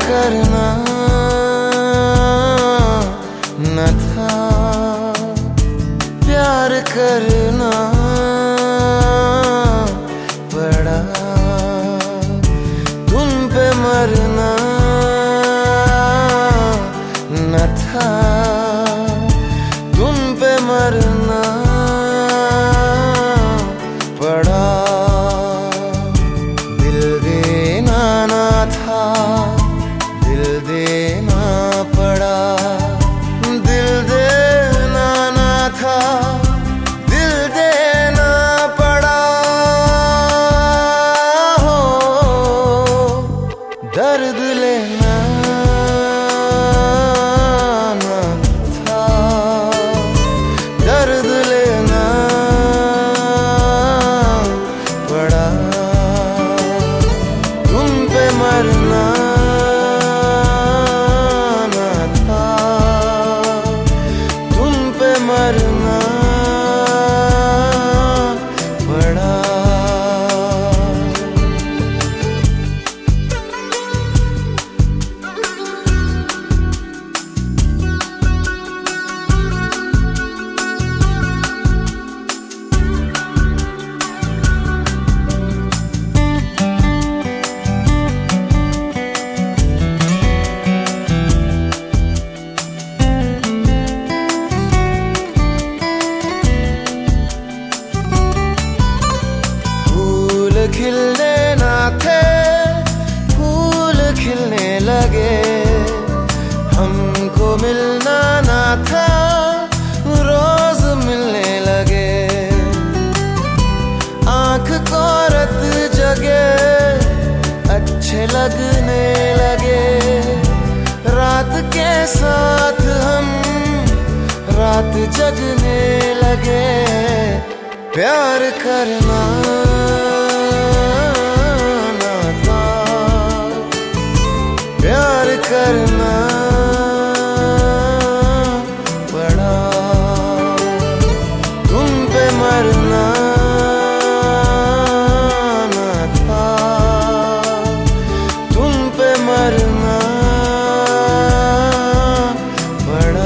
करना न था, प्यार करना पड़ा, तुम पे मरना न था, तुम पे मरना पड़ा। दिल देना ना था, दिल देना पड़ा, दिल देना ना था, दिल देना पड़ा। हो दर्द लेना ना था, दर्द लेना पड़ा, तुम पे मरना ना था, तुम पे मरना पड़ा। खिलने ना थे, फूल खिलने लगे, हमको मिलना ना था, रोज मिलने लगे। आंख को रत जगे, अच्छे लगने लगे, रात के साथ हम रात जगने लगे। प्यार करना प्यार करना पड़ा, तुम पे मरना ना था, तुम पे मरना पड़ा।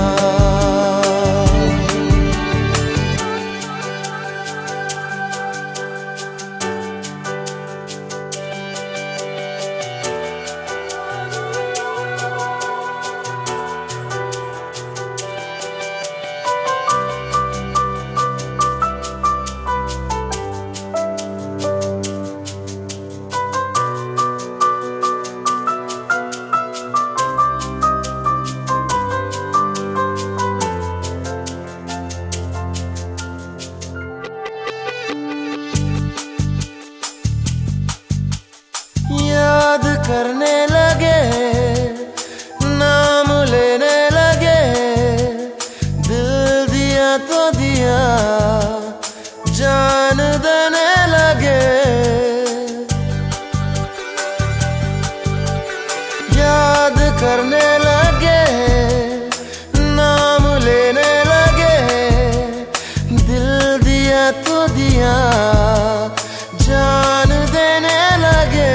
याद करने लगे, नाम लेने लगे, दिल दिया तो दिया, जान देने लगे। याद करने लगे, नाम लेने लगे, दिल दिया तो दिया, जान देने लगे।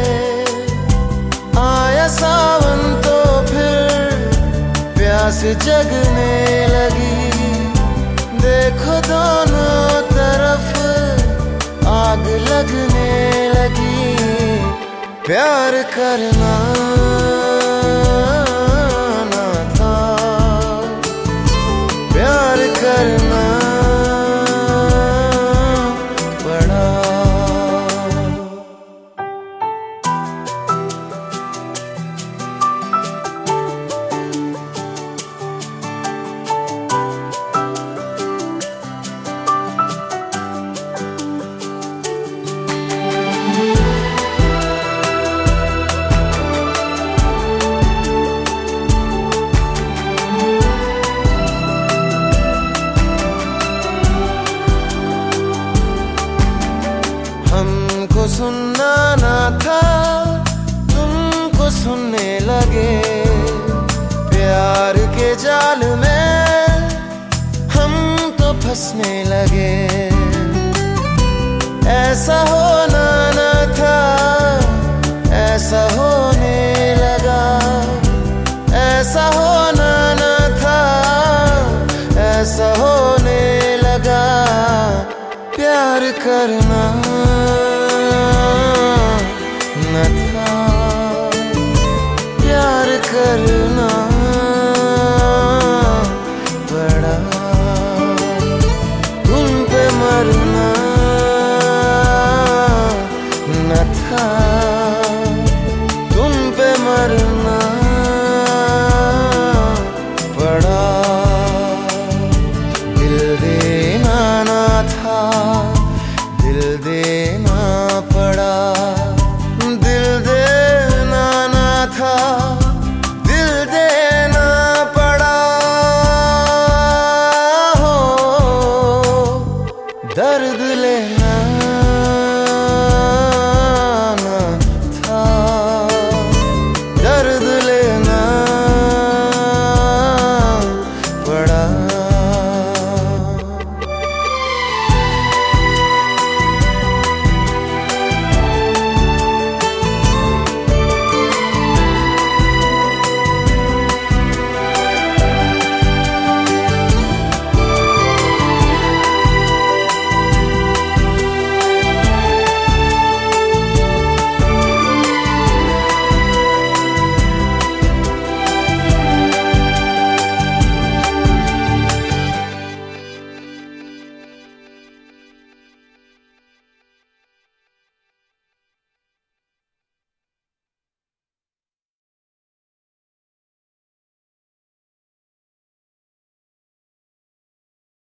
आया सावन तो फिर प्यास जगने लगी, देखो दोनों तरफ आग लगने लगी। प्यार करना ना था, प्यार करना पड़ा। हमको सुनना ना था, तुमको सुनने लगे, प्यार के जाल में हम तो फंसने लगे। ऐसा होना न था, ऐसा होने लगा। करना न था, प्यार कर